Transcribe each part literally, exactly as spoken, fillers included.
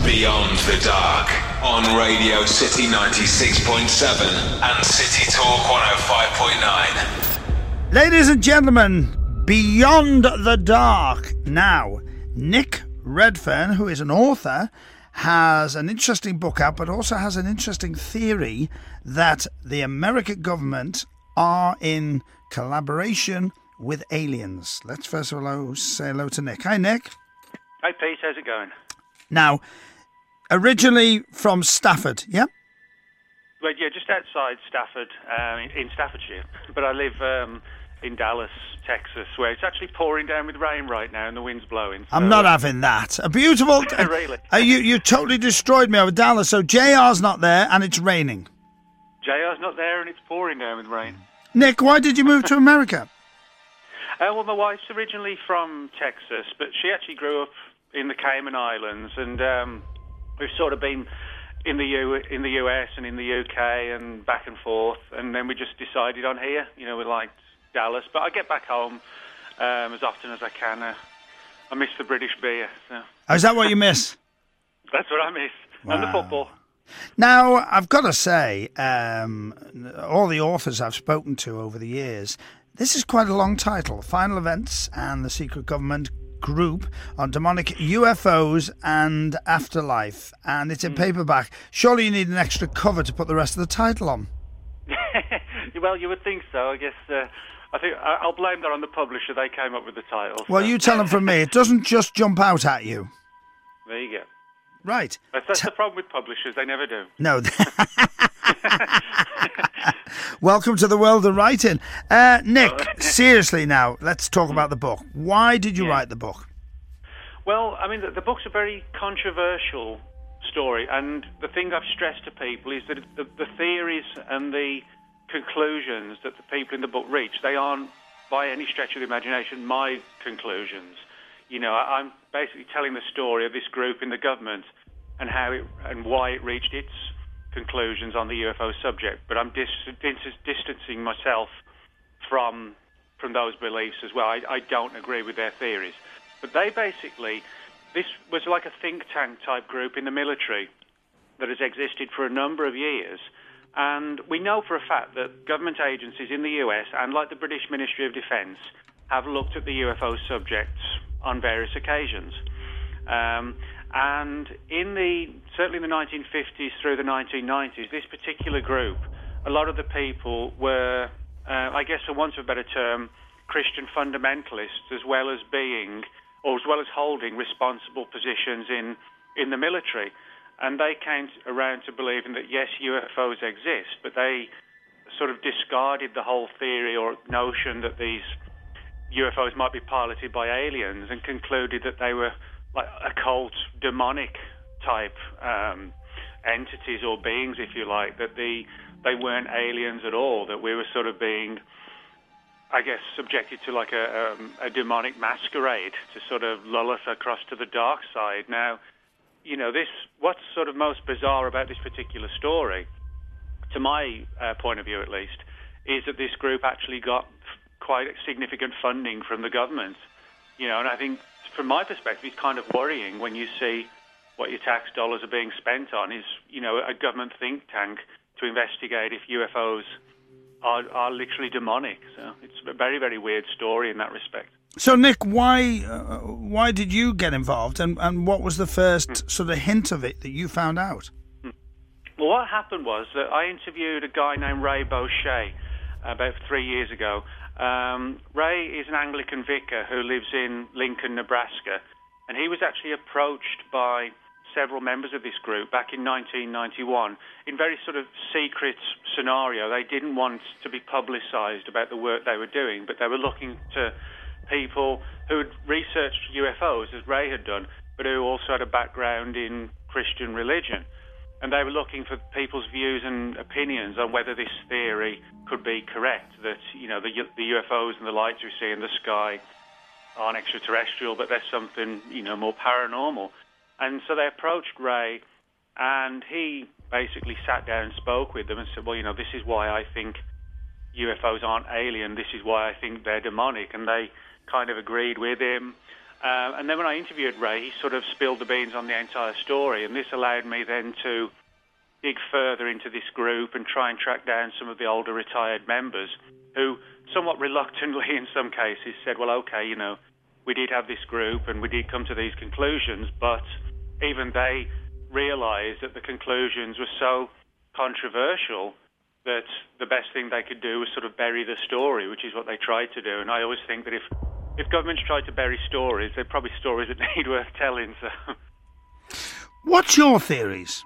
Beyond the Dark on Radio City ninety-six point seven and City Talk one oh five point nine. Ladies and gentlemen, Beyond the Dark. Now, Nick Redfern, who is an author, has an interesting book out, but also has an interesting theory that the American government are in collaboration with aliens. Let's first of all say hello to Nick. Hi, Nick. Hi, Pete. How's it going? Now, originally from Stafford, yeah? Well, yeah, just outside Stafford, uh, in Staffordshire. But I live um, in Dallas, Texas, where it's actually pouring down with rain right now and the wind's blowing. So. I'm not having that. A beautiful... Really? Uh, you, you totally destroyed me over Dallas. So J R's not there and it's raining. J R's not there and it's pouring down with rain. Nick, why did you move to America? Uh, well, my wife's originally from Texas, but she actually grew up in the Cayman Islands, and um, we've sort of been in the U in the U S and in the U K and back and forth, and then we just decided on here. You know, we liked Dallas, but I get back home um, as often as I can. Uh, I miss the British beer. So. Oh, is that what you miss? That's what I miss, wow. And the football. Now, I've got to say, um, all the authors I've spoken to over the years, this is quite a long title. Final Events and the Secret Government Group on Demonic U F Os and Afterlife. And it's in mm. paperback. Surely you need an extra cover to put the rest of the title on. Well, you would think so. I guess uh, I think I'll blame that on the publisher. They came up with the title. Well, so. you tell them from me. It doesn't just jump out at you. There you go. Right. That's, that's T- the problem with publishers. They never do. No. Welcome to the world of writing. Uh, Nick, seriously now, let's talk about the book. Why did you yeah. write the book? Well, I mean, the, the book's a very controversial story, and the thing I've stressed to people is that the, the theories and the conclusions that the people in the book reach, they aren't, by any stretch of the imagination, my conclusions. You know, I, I'm basically telling the story of this group in the government and how it and why it reached its conclusions on the U F O subject. But I'm dis- dis- distancing myself from from those beliefs as well. I, I don't agree with their theories. But they basically, this was like a think tank type group in the military that has existed for a number of years. And we know for a fact that government agencies in the U S and like the British Ministry of Defence have looked at the U F O subjects on various occasions. Um, and in the certainly in the nineteen fifties through the nineteen nineties, this particular group, a lot of the people were, uh, I guess for want of a better term, Christian fundamentalists, as well as being, or as well as holding responsible positions in, in the military. And they came around to believing that, yes, U F Os exist, but they sort of discarded the whole theory or notion that these U F Os might be piloted by aliens and concluded that they were like occult, demonic type um, entities or beings, if you like, that the they weren't aliens at all, that we were sort of being, I guess, subjected to like a, um, a demonic masquerade to sort of lull us across to the dark side. Now, you know, this what's sort of most bizarre about this particular story, to my uh, point of view at least, is that this group actually got quite significant funding from the government. You know, and I think from my perspective, it's kind of worrying when you see what your tax dollars are being spent on is, you know, a government think tank to investigate if U F Os are, are literally demonic. So it's a very, very weird story in that respect. So, Nick, why uh, why did you get involved, and, and what was the first mm. sort of hint of it that you found out? Well, what happened was that I interviewed a guy named Ray Boucher about three years ago. Um, Ray is an Anglican vicar who lives in Lincoln, Nebraska, and he was actually approached by several members of this group back in nineteen ninety-one in very sort of secret scenario. They didn't want to be publicized about the work they were doing, but they were looking to people who had researched U F Os, as Ray had done, but who also had a background in Christian religion. And they were looking for people's views and opinions on whether this theory could be correct, that, you know, the, the U F Os and the lights we see in the sky aren't extraterrestrial, but there's something, you know, more paranormal. And so they approached Ray, and he basically sat down and spoke with them and said, well, you know, this is why I think U F Os aren't alien, this is why I think they're demonic. And they kind of agreed with him. Uh, and then when I interviewed Ray, he sort of spilled the beans on the entire story, and this allowed me then to dig further into this group and try and track down some of the older retired members who, somewhat reluctantly in some cases, said, well, okay, you know, we did have this group and we did come to these conclusions, but even they realised that the conclusions were so controversial that the best thing they could do was sort of bury the story, which is what they tried to do. And I always think that if, if governments tried to bury stories, they're probably stories that need worth telling. So, what's your theories?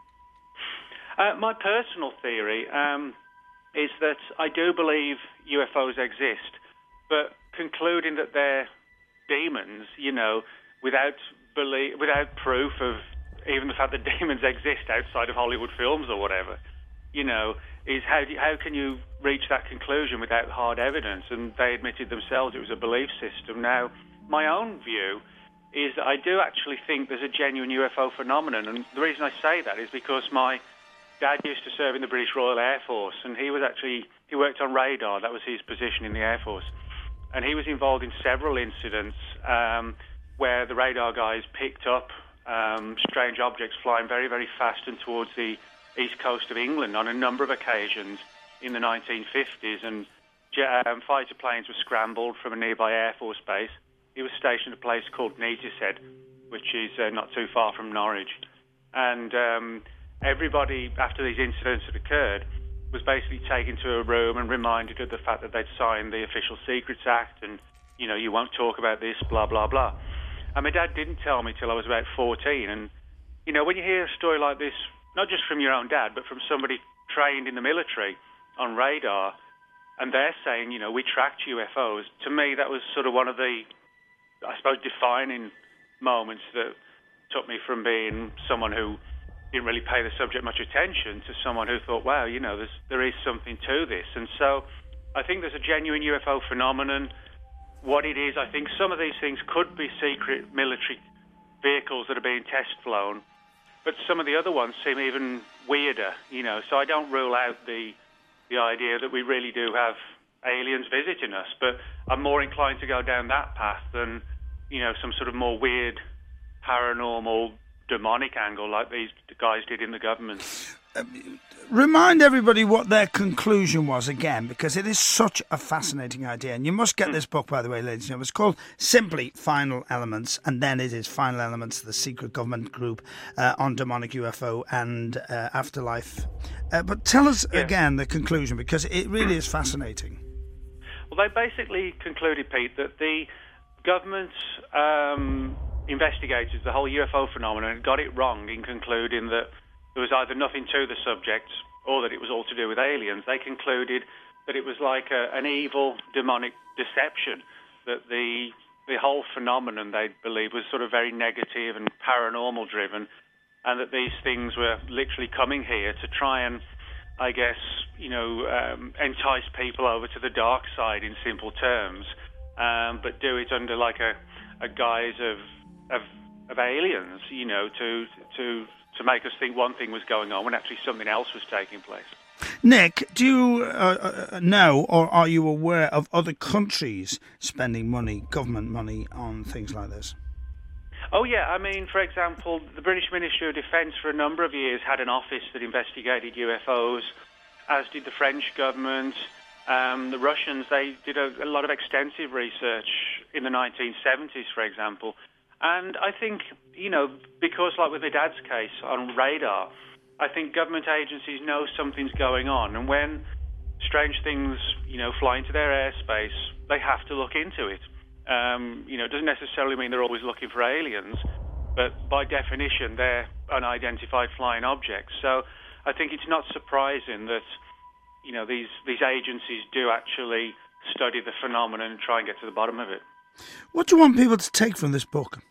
Uh, my personal theory um, is that I do believe U F Os exist, but concluding that they're demons, you know, without belie- without proof of even the fact that demons exist outside of Hollywood films or whatever, you know, is how do you, how can you reach that conclusion without hard evidence? And they admitted themselves it was a belief system. Now, my own view is that I do actually think there's a genuine U F O phenomenon, and the reason I say that is because my Dad used to serve in the British Royal Air Force, and he was actually, he worked on radar. That was his position in the Air Force. And he was involved in several incidents um, where the radar guys picked up um, strange objects flying very, very fast and towards the east coast of England on a number of occasions in the nineteen fifties. And um, fighter planes were scrambled from a nearby Air Force base. He was stationed at a place called Neatishead, which is uh, not too far from Norwich. And Um, everybody, after these incidents had occurred, was basically taken to a room and reminded of the fact that they'd signed the Official Secrets Act and, you know, you won't talk about this, blah, blah, blah. And my dad didn't tell me till I was about fourteen. And, you know, when you hear a story like this, not just from your own dad, but from somebody trained in the military on radar, and they're saying, you know, we tracked U F Os, to me that was sort of one of the, I suppose, defining moments that took me from being someone who didn't really pay the subject much attention to someone who thought, wow, you know, there's, there is something to this. And so I think there's a genuine U F O phenomenon. What it is, I think some of these things could be secret military vehicles that are being test flown, but some of the other ones seem even weirder, you know. So I don't rule out the the idea that we really do have aliens visiting us, but I'm more inclined to go down that path than, you know, some sort of more weird, paranormal, demonic angle like these guys did in the government. Uh, remind everybody what their conclusion was again, because it is such a fascinating idea. And you must get mm. this book, by the way, ladies and gentlemen. It's called simply Final Elements, and then it is Final Elements, the secret government group uh, on demonic U F O and uh, afterlife. Uh, but tell us yeah. again the conclusion, because it really is fascinating. Well, they basically concluded, Pete, that the government um, investigators, the whole U F O phenomenon, got it wrong in concluding that there was either nothing to the subject or that it was all to do with aliens. They concluded that it was like a, an evil, demonic deception, that the the whole phenomenon, they believe, was sort of very negative and paranormal driven, and that these things were literally coming here to try and, I guess, you know, um, entice people over to the dark side in simple terms, um, but do it under like a, a guise of, of of aliens, you know, to to to make us think one thing was going on when actually something else was taking place. Nick, do you uh, uh, know, or are you aware of other countries spending money, government money, on things like this? Oh, yeah. I mean, for example, the British Ministry of Defence for a number of years had an office that investigated U F Os, as did the French government. Um, the Russians, they did a, a lot of extensive research in the nineteen seventies, for example. And I think, you know, because like with my dad's case on radar, I think government agencies know something's going on. And when strange things, you know, fly into their airspace, they have to look into it. Um, you know, it doesn't necessarily mean they're always looking for aliens, but by definition, they're unidentified flying objects. So I think it's not surprising that, you know, these, these agencies do actually study the phenomenon and try and get to the bottom of it. What do you want people to take from this book?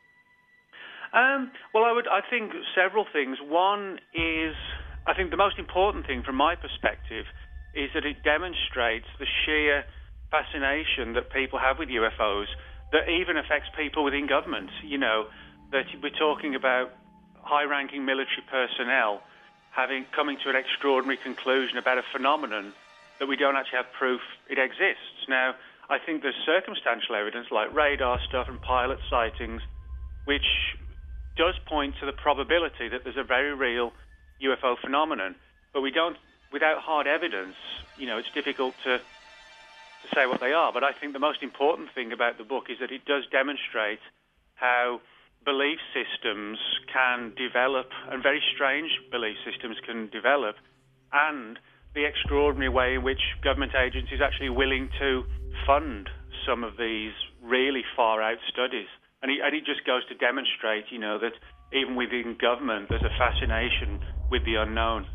Um, well, I would. I think several things. One is, I think the most important thing from my perspective is that it demonstrates the sheer fascination that people have with U F Os that even affects people within government. You know, that we're talking about high-ranking military personnel having coming to an extraordinary conclusion about a phenomenon that we don't actually have proof it exists. Now, I think there's circumstantial evidence like radar stuff and pilot sightings, which does point to the probability that there's a very real U F O phenomenon. But we don't, without hard evidence, you know, it's difficult to, to say what they are. But I think the most important thing about the book is that it does demonstrate how belief systems can develop, and very strange belief systems can develop, and the extraordinary way in which government agencies are actually willing to fund some of these really far-out studies. And it, and it just goes to demonstrate, you know, that even within government there's a fascination with the unknown.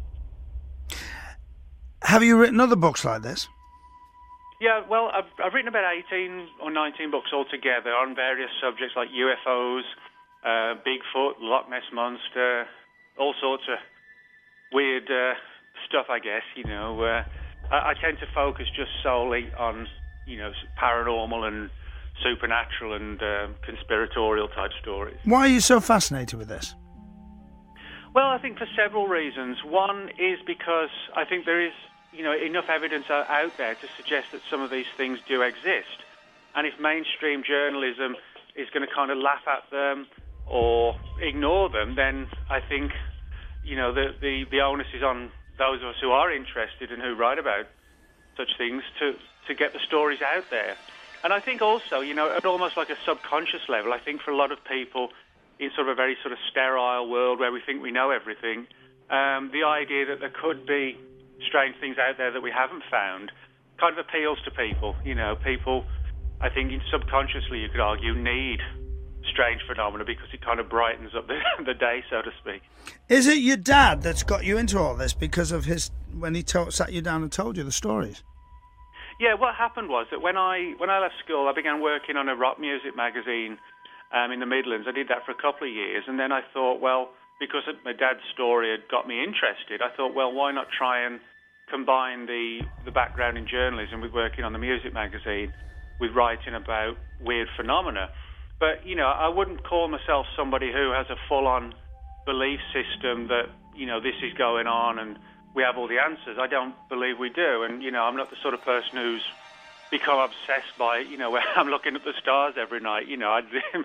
Have you written other books like this? Yeah, well, I've, I've written about eighteen or nineteen books altogether on various subjects like U F Os, uh, Bigfoot, Loch Ness Monster, all sorts of weird uh, stuff, I guess, you know. Uh, I, I tend to focus just solely on, you know, paranormal and supernatural and uh, conspiratorial type stories. Why are you so fascinated with this? Well, I think for several reasons. One is because I think there is, you know, enough evidence out there to suggest that some of these things do exist. And if mainstream journalism is going to kind of laugh at them or ignore them, then I think, you know, the, the, the onus is on those of us who are interested and who write about such things to, to get the stories out there. And I think also, you know, at almost like a subconscious level, I think for a lot of people in sort of a very sort of sterile world where we think we know everything, um, the idea that there could be strange things out there that we haven't found kind of appeals to people. You know, people, I think subconsciously, you could argue, need strange phenomena because it kind of brightens up the, the day, so to speak. Is it your dad that's got you into all this because of his, when he told, sat you down and told you the stories? Yeah, what happened was that when I when I left school, I began working on a rock music magazine um, in the Midlands. I did that for a couple of years, and then I thought, well, because my dad's story had got me interested, I thought, well, why not try and combine the, the background in journalism with working on the music magazine with writing about weird phenomena. But, you know, I wouldn't call myself somebody who has a full-on belief system that, you know, this is going on and we have all the answers. I don't believe we do. And, you know, I'm not the sort of person who's become obsessed by, you know, where I'm looking at the stars every night. You know, I,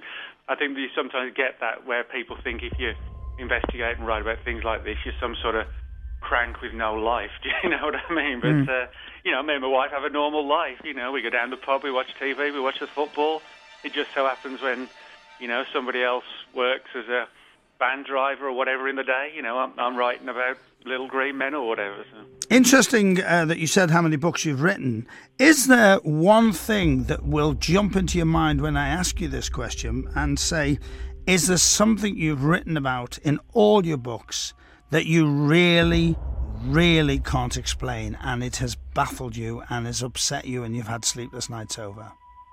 I think you sometimes get that where people think if you investigate and write about things like this, you're some sort of crank with no life. Do you know what I mean? But, mm. uh, you know, me and my wife have a normal life. You know, we go down the pub, we watch T V, we watch the football. It just so happens when, you know, somebody else works as a van driver or whatever in the day, you know, I'm, I'm writing about little green men or whatever. So. Interesting uh, that you said how many books you've written. Is there one thing that will jump into your mind when I ask you this question and say, is there something you've written about in all your books that you really, really can't explain and it has baffled you and has upset you and you've had sleepless nights over?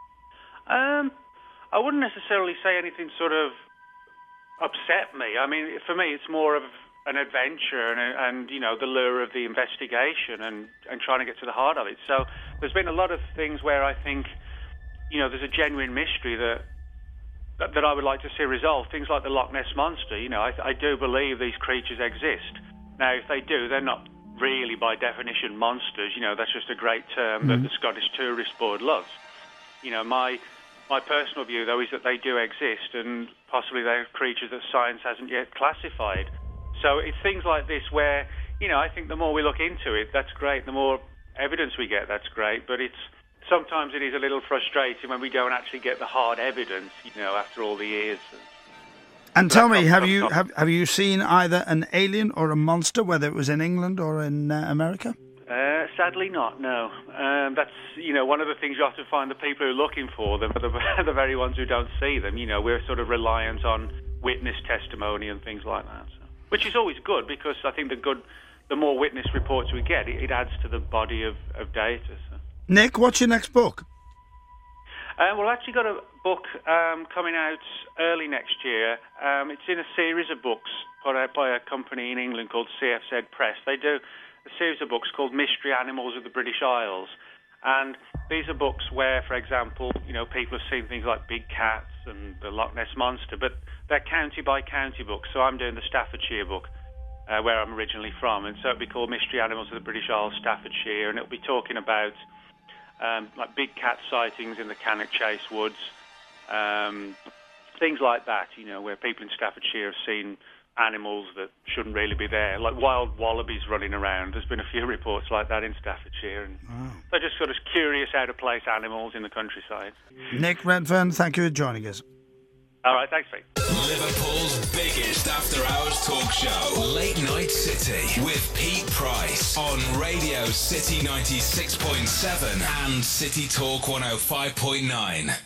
Um, I wouldn't necessarily say anything sort of upset me. I mean, for me, it's more of an adventure and, and you know, the lure of the investigation and, and trying to get to the heart of it. So there's been a lot of things where I think, you know, there's a genuine mystery that that, that I would like to see resolved. Things like the Loch Ness Monster, you know, I, I do believe these creatures exist. Now, if they do, they're not really, by definition, monsters. You know, that's just a great term mm-hmm. that the Scottish Tourist Board loves. You know, my my personal view, though, is that they do exist, and possibly they're creatures that science hasn't yet classified. So it's things like this where, you know, I think the more we look into it, that's great. The more evidence we get, that's great. But it's sometimes it is a little frustrating when we don't actually get the hard evidence, you know, after all the years. And tell me, have you have have you seen either an alien or a monster, whether it was in England or in uh, America? Uh, sadly not, no. Um, that's, you know, one of the things you often find the people who are looking for them are the, the very ones who don't see them. You know, we're sort of reliant on witness testimony and things like that. So. Which is always good because I think the good, the more witness reports we get, it, it adds to the body of, of data. So. Nick, what's your next book? Uh, well, I've actually got a book um, coming out early next year. Um, it's in a series of books put out by a company in England called C F Z Press. They do a series of books called Mystery Animals of the British Isles. And these are books where, for example, you know, people have seen things like big cats and the Loch Ness Monster, but they're county-by-county books. So I'm doing the Staffordshire book, uh, where I'm originally from. And so it'll be called Mystery Animals of the British Isles, Staffordshire, and it'll be talking about um, like big cat sightings in the Cannock Chase woods, um, things like that, you know, where people in Staffordshire have seen animals that shouldn't really be there, like wild wallabies running around. There's been a few reports like that in Staffordshire, and wow. They're just sort of curious, out-of-place animals in the countryside. Nick Redfern, thank you for joining us. All right, thanks, Pete. Liverpool's biggest after-hours talk show, Late Night City, with Pete Price on Radio City ninety-six point seven and City Talk one oh five point nine.